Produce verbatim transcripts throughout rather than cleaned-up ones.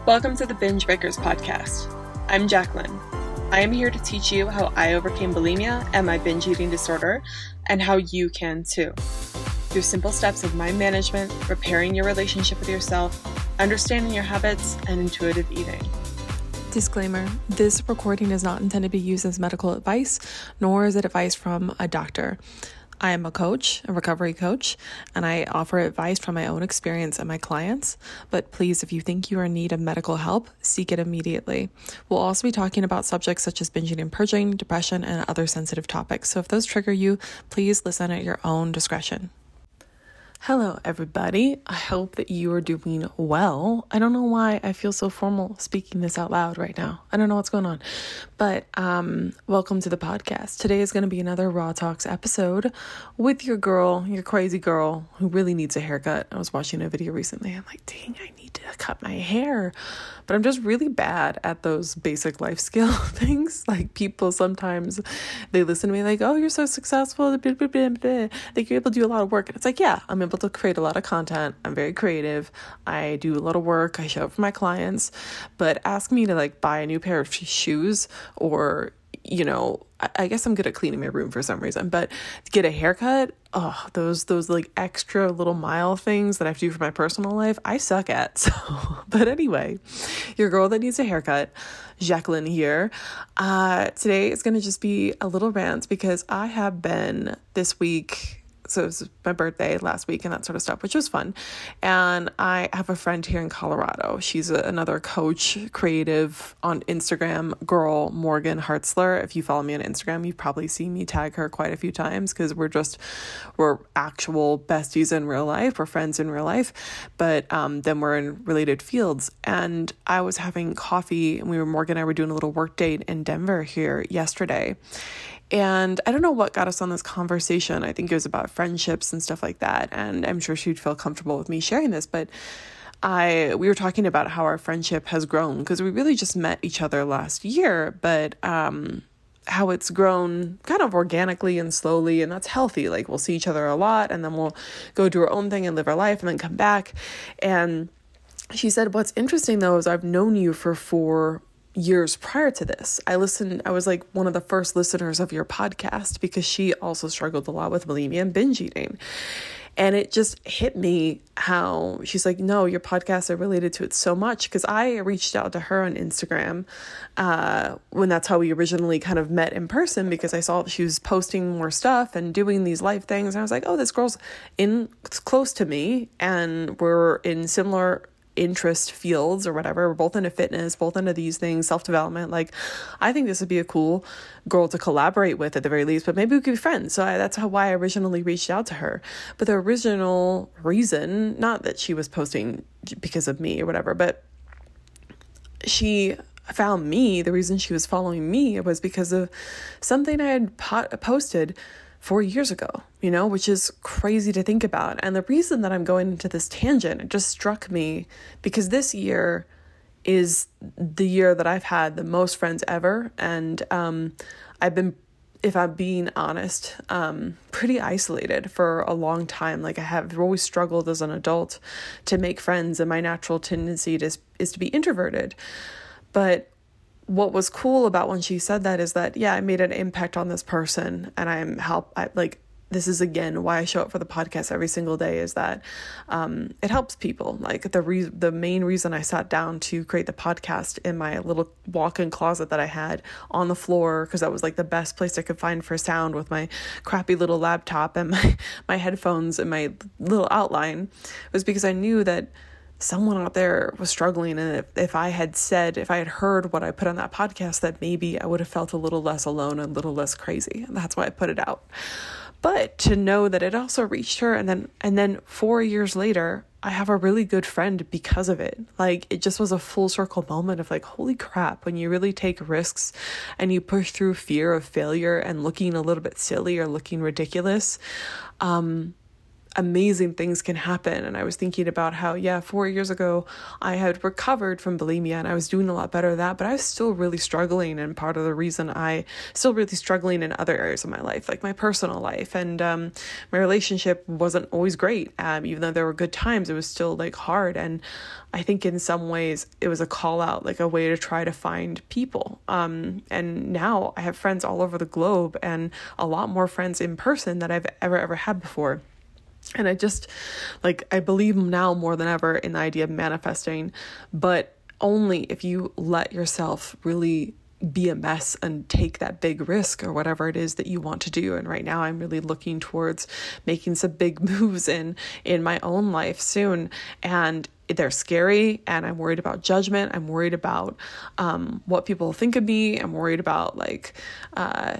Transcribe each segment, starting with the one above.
Welcome to the Binge Breakers podcast. I'm Jacqueline. I am here to teach you how I overcame bulimia and my binge eating disorder, and how you can too. Through simple steps of mind management, repairing your relationship with yourself, understanding your habits, and intuitive eating. Disclaimer, this recording is not intended to be used as medical advice, nor is it advice from a doctor. I am a coach, a recovery coach, and I offer advice from my own experience and my clients. But please, if you think you are in need of medical help, seek it immediately. We'll also be talking about subjects such as binging and purging, depression, and other sensitive topics. So if those trigger you, please listen at your own discretion. Hello, everybody. I hope that you are doing well. I don't know why I feel so formal speaking this out loud right now. I don't know what's going on, but um, welcome to the podcast. Today is going to be another Raw Talks episode with your girl, your crazy girl who really needs a haircut. I was watching a video recently. I'm like, dang, I need to cut my hair, but I'm just really bad at those basic life skill things. Like people sometimes they listen to me like, oh, you're so successful. Blah, blah, blah, blah. Like you're able to do a lot of work. And it's like, yeah, I'm able to create a lot of content. I'm very creative. I do a lot of work. I show up for my clients, but ask me to like buy a new pair of shoes or, you know, I, I guess I'm good at cleaning my room for some reason, but to get a haircut, oh, those, those like extra little mile things that I have to do for my personal life, I suck at. So, but anyway, your girl that needs a haircut, Jacqueline here. Uh, today is going to just be a little rant because I have been this week. So it was my birthday last week and that sort of stuff, which was fun. And I have a friend here in Colorado. She's a, another coach, creative on Instagram, girl, Morgan Hartzler. If you follow me on Instagram, you've probably seen me tag her quite a few times because we're just, we're actual besties in real life. We're friends in real life, but um, then we're in related fields. And I was having coffee and we were, Morgan and I were doing a little work date in Denver here yesterday. And I don't know what got us on this conversation. I think it was about friendships and stuff like that. And I'm sure she'd feel comfortable with me sharing this, but I, we were talking about how our friendship has grown because we really just met each other last year, but, um, how it's grown kind of organically and slowly, and that's healthy. Like we'll see each other a lot and then we'll go do our own thing and live our life and then come back. And she said, what's interesting though, is I've known you for four years prior to this. I listened, I was like one of the first listeners of your podcast because she also struggled a lot with bulimia and binge eating. And it just hit me how she's like, no, your podcasts are related to it so much. Because I reached out to her on Instagram uh, when that's how we originally kind of met in person, because I saw she was posting more stuff and doing these life things. And I was like, oh, this girl's in close to me and we're in similar interest fields or whatever. We're both into fitness, both into these things, self-development. Like, I think this would be a cool girl to collaborate with at the very least, but maybe we could be friends. So I, that's how why I originally reached out to her. But the original reason, not that she was posting because of me or whatever, but she found me, the reason she was following me was because of something I had po- posted four years ago, you know, which is crazy to think about. And the reason that I'm going into this tangent, it just struck me because this year is the year that I've had the most friends ever. And um, I've been, if I'm being honest, um, pretty isolated for a long time. Like I have always struggled as an adult to make friends, and my natural tendency to, is to be introverted. But what was cool about when she said that is that, yeah, I made an impact on this person and I'm help. I like, this is again, why I show up for the podcast every single day is that, um, it helps people. Like the re- the main reason I sat down to create the podcast in my little walk-in closet that I had on the floor, cause that was like the best place I could find for sound with my crappy little laptop and my, my headphones and my little outline, was because I knew that someone out there was struggling. And if, if I had said, if I had heard what I put on that podcast, that maybe I would have felt a little less alone and a little less crazy. And that's why I put it out. But to know that it also reached her. And then, and then four years later, I have a really good friend because of it. Like it just was a full circle moment of like, holy crap, when you really take risks and you push through fear of failure and looking a little bit silly or looking ridiculous, um, amazing things can happen. And I was thinking about how, yeah, four years ago, I had recovered from bulimia and I was doing a lot better at that, but I was still really struggling. And part of the reason I still really struggling in other areas of my life, like my personal life, and um, my relationship wasn't always great. Um, even though there were good times, it was still like hard. And I think in some ways it was a call out, like a way to try to find people. Um, and now I have friends all over the globe and a lot more friends in person than I've ever, ever had before. And I just, like, I believe now more than ever in the idea of manifesting, but only if you let yourself really be a mess and take that big risk or whatever it is that you want to do. And right now I'm really looking towards making some big moves in, in my own life soon. And they're scary, and I'm worried about judgment. I'm worried about um, what people think of me. I'm worried about like, uh,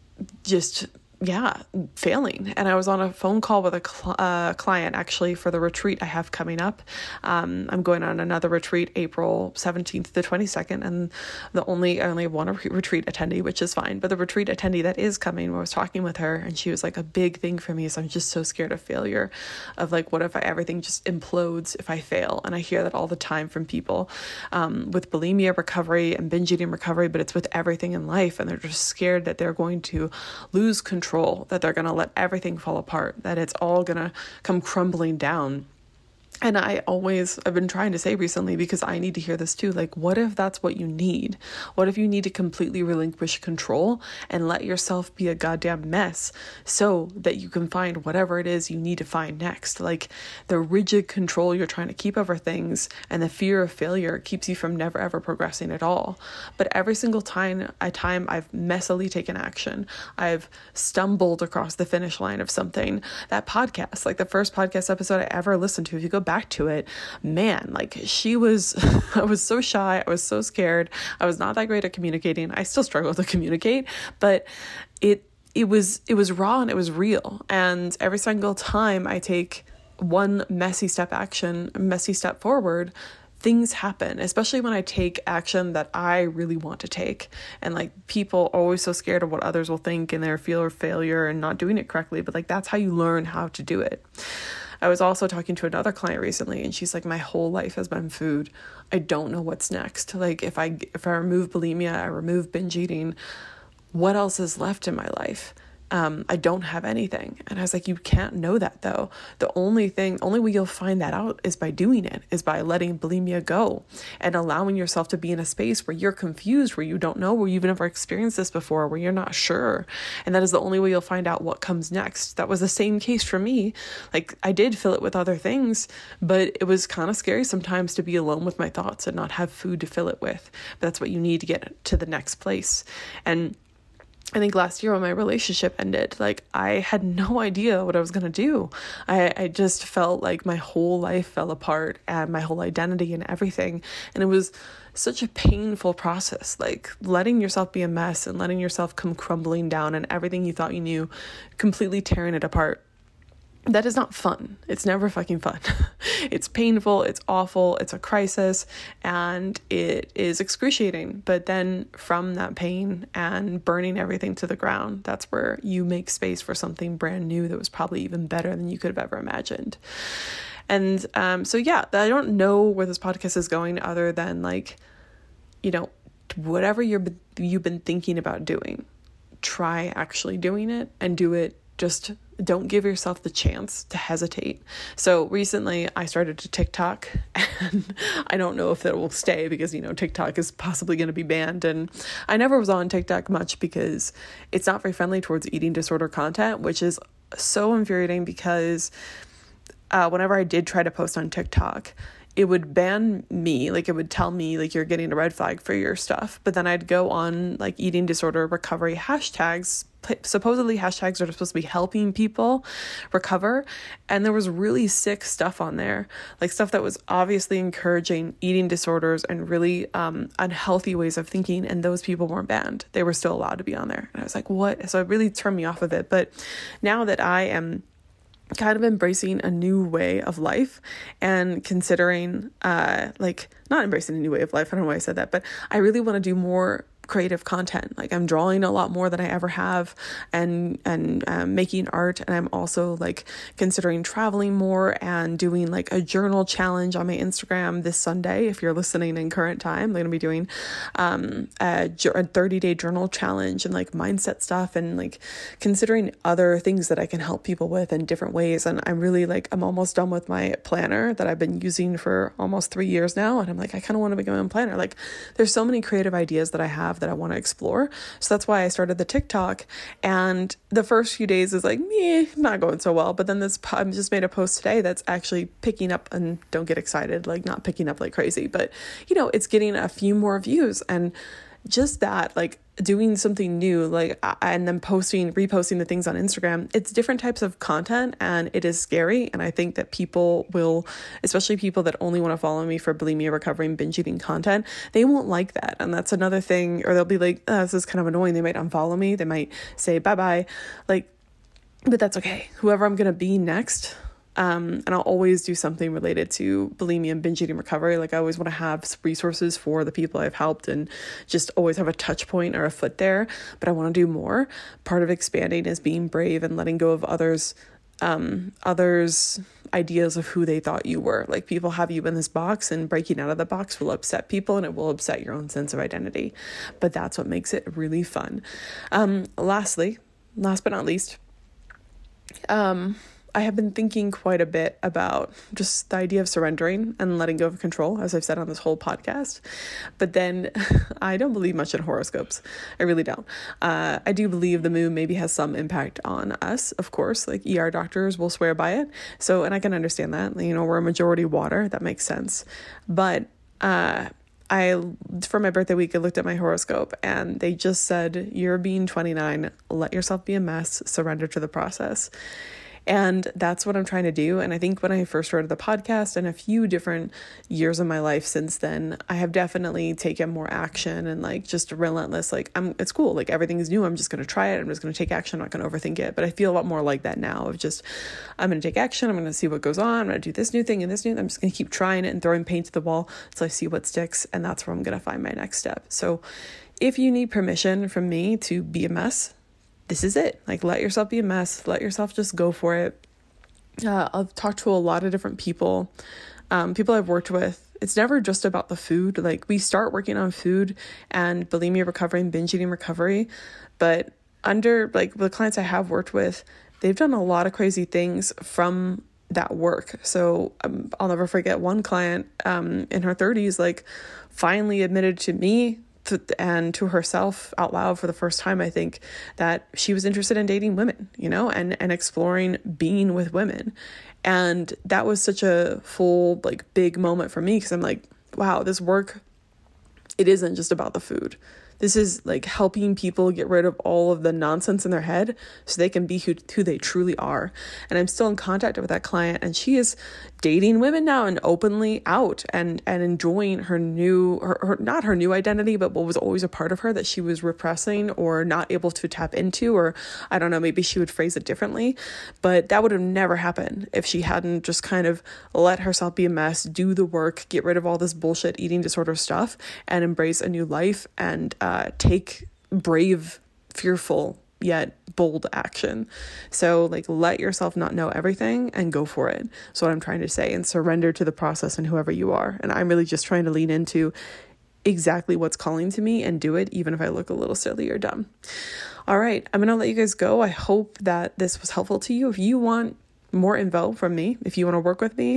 just yeah, failing. And I was on a phone call with a cl- uh, client actually for the retreat I have coming up. Um, I'm going on another retreat April seventeenth to the twenty-second, and the only I only have one retreat attendee, which is fine. But the retreat attendee that is coming, I was talking with her, and she was like, a big thing for me is I'm just so scared of failure, of like, what if I, everything just implodes if I fail? And I hear that all the time from people um, with bulimia recovery and binge eating recovery, but it's with everything in life, and they're just scared that they're going to lose control. That they're going to let everything fall apart, that it's all going to come crumbling down. And I always, I've been trying to say recently, because I need to hear this too, like, what if that's what you need? What if you need to completely relinquish control and let yourself be a goddamn mess so that you can find whatever it is you need to find next? Like, the rigid control you're trying to keep over things and the fear of failure keeps you from never ever progressing at all. But every single time, a time I've messily taken action, I've stumbled across the finish line of something. That podcast, like the first podcast episode I ever listened to, if you go back back to it, man, like she was, I was so shy. I was so scared. I was not that great at communicating. I still struggle to communicate, but it, it was, it was raw and it was real. And every single time I take one messy step action, messy step forward, things happen, especially when I take action that I really want to take. And like, people are always so scared of what others will think and their fear of failure and not doing it correctly. But like, that's how you learn how to do it. I was also talking to another client recently, and she's like, my whole life has been food. I don't know what's next. Like, if I, if I remove bulimia, I remove binge eating, what else is left in my life? Um, I don't have anything. And I was like, you can't know that though. The only thing, only way you'll find that out is by doing it, is by letting bulimia go and allowing yourself to be in a space where you're confused, where you don't know, where you've never experienced this before, where you're not sure. And that is the only way you'll find out what comes next. That was the same case for me. Like, I did fill it with other things, but it was kind of scary sometimes to be alone with my thoughts and not have food to fill it with. But that's what you need to get to the next place. And I think last year when my relationship ended, like, I had no idea what I was going to do. I, I just felt like my whole life fell apart and my whole identity and everything. And it was such a painful process, like letting yourself be a mess and letting yourself come crumbling down and everything you thought you knew, completely tearing it apart. That is not fun. It's never fucking fun. It's painful. It's awful. It's a crisis, and it is excruciating. But then from that pain and burning everything to the ground, that's where you make space for something brand new that was probably even better than you could have ever imagined. And um, so, yeah, I don't know where this podcast is going other than, like, you know, whatever you're, you've been thinking about doing, try actually doing it and do it. Just don't give yourself the chance to hesitate. So recently I started to TikTok, and I don't know if that will stay because, you know, TikTok is possibly going to be banned. And I never was on TikTok much because it's not very friendly towards eating disorder content, which is so infuriating because uh, whenever I did try to post on TikTok, it would ban me, like it would tell me like you're getting a red flag for your stuff. But then I'd go on like eating disorder recovery hashtags. Supposedly hashtags are supposed to be helping people recover. And there was really sick stuff on there, like stuff that was obviously encouraging eating disorders and really um, unhealthy ways of thinking. And those people weren't banned. They were still allowed to be on there. And I was like, what? So it really turned me off of it. But now that I am kind of embracing a new way of life and considering, uh, like not embracing a new way of life. I don't know why I said that, but I really want to do more creative content. Like I'm drawing a lot more than I ever have, and and um, making art, and I'm also like considering traveling more and doing like a journal challenge on my Instagram this Sunday. If you're listening in current time, I'm going to be doing um, a thirty day journal challenge and like mindset stuff, and like considering other things that I can help people with in different ways. And I'm really like, I'm almost done with my planner that I've been using for almost three years now. And I'm like, I kind of want to become my own planner. Like there's so many creative ideas that I have that I want to explore. So that's why I started the TikTok. And the first few days is like, meh, not going so well. But then this, I just made a post today that's actually picking up, and don't get excited, like not picking up like crazy, but you know, it's getting a few more views. And just that, like doing something new, like, and then posting, reposting the things on Instagram, it's different types of content, and it is scary. And I think that people will, especially people that only want to follow me for bulimia recovery and binge eating content, they won't like that. And that's another thing, or they'll be like, oh, this is kind of annoying. They might unfollow me. They might say bye-bye, like, but that's okay. Whoever I'm going to be next, Um, and I'll always do something related to bulimia and binge eating recovery. Like I always want to have resources for the people I've helped, and just always have a touch point or a foot there, but I want to do more. Part of expanding is being brave and letting go of others, um, others' ideas of who they thought you were. Like people have you in this box, and breaking out of the box will upset people, and it will upset your own sense of identity, but that's what makes it really fun. Um, lastly, last but not least, um, I have been thinking quite a bit about just the idea of surrendering and letting go of control, as I've said on this whole podcast. But then I don't believe much in horoscopes. I really don't. Uh, I do believe the moon maybe has some impact on us, of course, like E R doctors will swear by it. So, and I can understand that, you know, we're a majority water. That makes sense. But, uh, I, for my birthday week, I looked at my horoscope, and they just said, you're being twenty-nine, let yourself be a mess, surrender to the process. And that's what I'm trying to do. And I think when I first started the podcast, and a few different years of my life since then, I have definitely taken more action, and like just relentless, like I'm, it's cool. Like everything is new. I'm just going to try it. I'm just going to take action. I'm not going to overthink it. But I feel a lot more like that now, of just, I'm going to take action. I'm going to see what goes on. I'm going to do this new thing and this new, I'm just going to keep trying it and throwing paint to the wall until I see what sticks. And that's where I'm going to find my next step. So if you need permission from me to be a mess, this is it. Like, let yourself be a mess. Let yourself just go for it. Uh, I've talked to a lot of different people, um, people I've worked with. It's never just about the food. Like we start working on food and bulimia recovery and binge eating recovery, but under like the clients I have worked with, they've done a lot of crazy things from that work. So um, I'll never forget one client um, in her thirties, like finally admitted to me To, and to herself out loud for the first time, I think, that she was interested in dating women, you know, and, and exploring being with women. And that was such a full, like, big moment for me, because I'm like, wow, this work, it isn't just about the food. This is like helping people get rid of all of the nonsense in their head so they can be who, who they truly are. And I'm still in contact with that client, and she is dating women now and openly out and, and enjoying her new, her, her, not her new identity, but what was always a part of her that she was repressing or not able to tap into, or I don't know, maybe she would phrase it differently, but that would have never happened if she hadn't just kind of let herself be a mess, do the work, get rid of all this bullshit eating disorder stuff, and embrace a new life and, uh, Uh, take brave, fearful, yet bold action. So like, let yourself not know everything and go for it. So what I'm trying to say, and surrender to the process and whoever you are. And I'm really just trying to lean into exactly what's calling to me and do it, even if I look a little silly or dumb. All right, I'm going to let you guys go. I hope that this was helpful to you. If you want more info from me, if you want to work with me,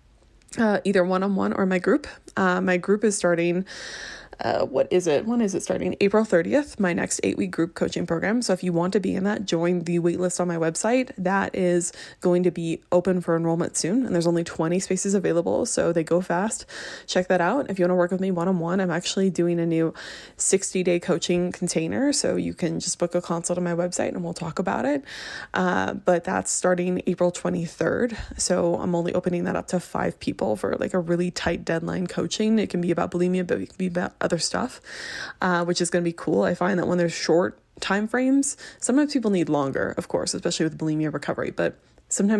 uh, either one-on-one or my group, uh, my group is starting Uh, what is it? When is it starting? April thirtieth, my next eight week group coaching program. So if you want to be in that, join the waitlist on my website. That is going to be open for enrollment soon. And there's only twenty spaces available, so they go fast. Check that out. If you want to work with me one-on-one, I'm actually doing a new sixty day coaching container. So you can just book a consult on my website and we'll talk about it. Uh, but that's starting April twenty-third. So I'm only opening that up to five people for like a really tight deadline coaching. It can be about bulimia, but it can be about other stuff, uh, which is going to be cool. I find that when there's short time frames, sometimes people need longer, of course, especially with bulimia recovery, but sometimes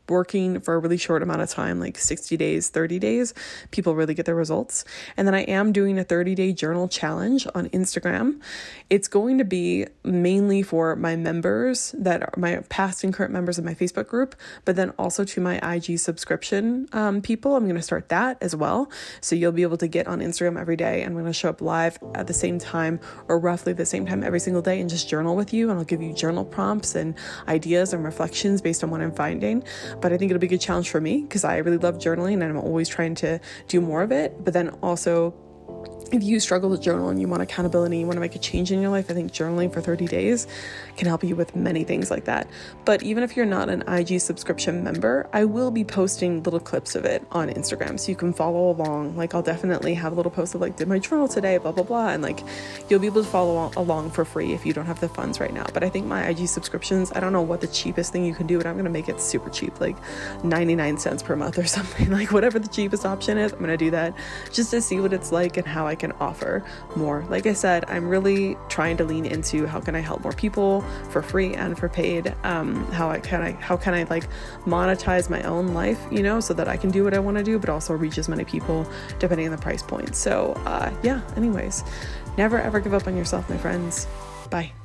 working for a really short amount of time, like sixty days, thirty days, people really get their results. And then I am doing a thirty day journal challenge on Instagram. It's going to be mainly for my members that are my past and current members of my Facebook group, but then also to my I G subscription um, people. I'm going to start that as well. So you'll be able to get on Instagram every day. I'm going to show up live at the same time or roughly the same time every single day and just journal with you. And I'll give you journal prompts and ideas and reflections based on what I'm finding. But I think it'll be a good challenge for me because I really love journaling and I'm always trying to do more of it. But then also, if you struggle with journal and you want accountability, you want to make a change in your life, I think journaling for thirty days can help you with many things like that. But even if you're not an I G subscription member, I will be posting little clips of it on Instagram so you can follow along. Like I'll definitely have a little post of like, did my journal today, blah, blah, blah. And like, you'll be able to follow along for free if you don't have the funds right now. But I think my I G subscriptions, I don't know what the cheapest thing you can do, but I'm going to make it super cheap, like ninety-nine cents per month or something, like whatever the cheapest option is. I'm going to do that just to see what it's like and how I can offer more. Like I said, I'm really trying to lean into how can I help more people for free and for paid. Um, how I can I how can I like monetize my own life, you know, so that I can do what I want to do, but also reach as many people depending on the price point. So uh, yeah. Anyways, never ever give up on yourself, my friends. Bye.